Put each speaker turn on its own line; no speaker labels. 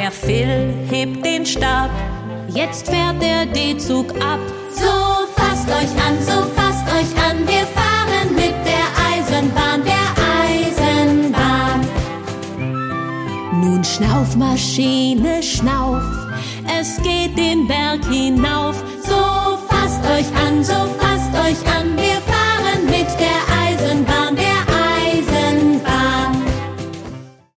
Der Phil hebt den Stab, jetzt fährt der D-Zug ab.
So fasst euch an, wir fahren mit der Eisenbahn,
Nun schnauf, Maschine, schnauf, es geht den Berg hinauf.
So